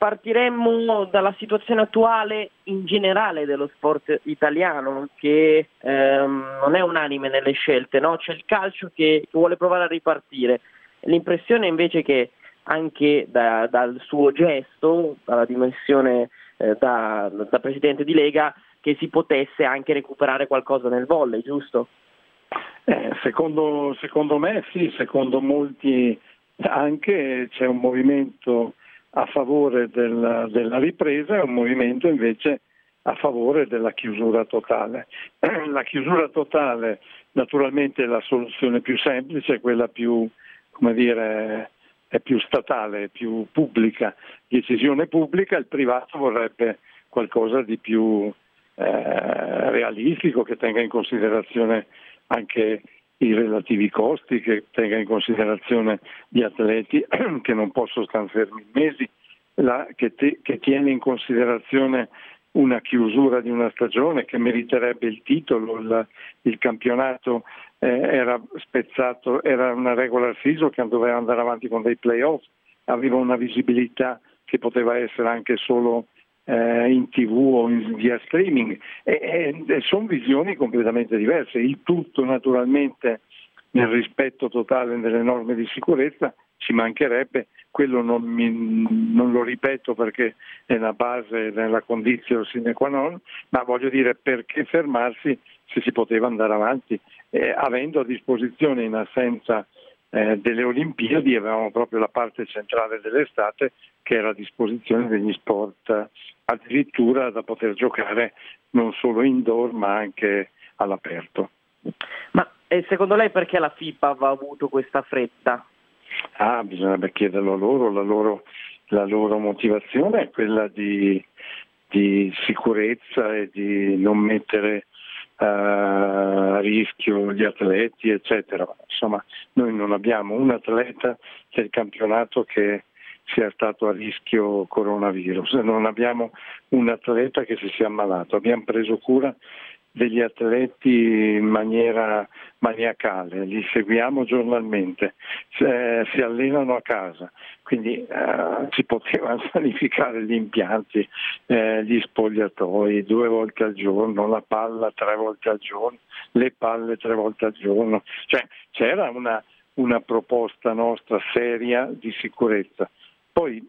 partiremmo dalla situazione attuale in generale dello sport italiano, che non è unanime nelle scelte, no? C'è il calcio che vuole provare a ripartire. L'impressione invece che anche dal suo gesto, dalla dimensione da presidente di Lega, che si potesse anche recuperare qualcosa nel volley, giusto? Secondo me sì, secondo molti anche c'è un movimento a favore della ripresa e un movimento invece a favore della chiusura totale. La chiusura totale naturalmente è la soluzione più semplice, quella più, come dire, è più statale, più pubblica, decisione pubblica. Il privato vorrebbe qualcosa di più realistico, che tenga in considerazione anche i relativi costi, che tenga in considerazione gli atleti che non possono stare fermi mesi, che tiene in considerazione una chiusura di una stagione che meriterebbe il titolo. Il campionato era spezzato, era una regular season che doveva andare avanti con dei playoff, aveva una visibilità che poteva essere anche solo in TV o via streaming, e sono visioni completamente diverse. Il tutto naturalmente nel rispetto totale delle norme di sicurezza, ci mancherebbe, quello non lo ripeto perché è la base della condizione sine qua non, ma voglio dire, perché fermarsi se si poteva andare avanti, avendo a disposizione, in assenza delle Olimpiadi, avevamo proprio la parte centrale dell'estate che era a disposizione degli sport, addirittura da poter giocare non solo indoor ma anche all'aperto. Ma secondo lei perché la FIPA aveva avuto questa fretta? Bisognerebbe chiederlo a loro, la loro motivazione è quella di sicurezza e di non mettere a rischio gli atleti, eccetera. Insomma, noi non abbiamo un atleta del campionato che sia stato a rischio coronavirus, non abbiamo un atleta che si sia ammalato, abbiamo preso cura degli atleti in maniera maniacale, li seguiamo giornalmente, si allenano a casa, quindi si potevano sanificare gli impianti, gli spogliatoi 2 volte al giorno, la palla 3 volte al giorno, le palle 3 volte al giorno, cioè c'era una proposta nostra seria di sicurezza. Poi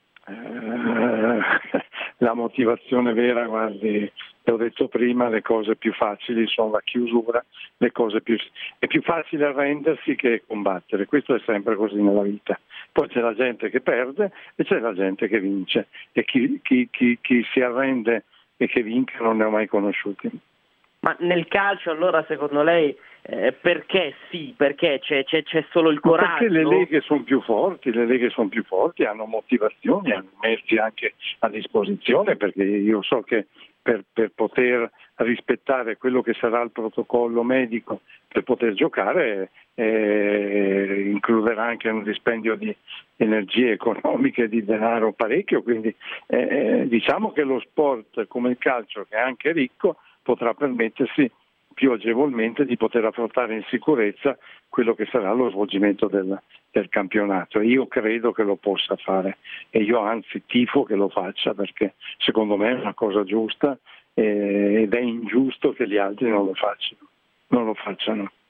la motivazione vera, guardi, l'ho detto prima, le cose più facili sono la chiusura, è più facile arrendersi che combattere, questo è sempre così nella vita. Poi c'è la gente che perde e c'è la gente che vince, e chi si arrende e che vince non ne ho mai conosciuti. Ma nel calcio allora secondo lei perché sì? Perché c'è solo il coraggio? Perché le leghe sono più forti, hanno motivazioni, hanno mezzi anche a disposizione, perché io so che per poter rispettare quello che sarà il protocollo medico per poter giocare includerà anche un dispendio di energie economiche, di denaro parecchio, quindi diciamo che lo sport come il calcio, che è anche ricco, potrà permettersi più agevolmente di poter affrontare in sicurezza quello che sarà lo svolgimento del campionato. Io credo che lo possa fare e io anzi tifo che lo faccia, perché secondo me è una cosa giusta ed è ingiusto che gli altri non lo facciano.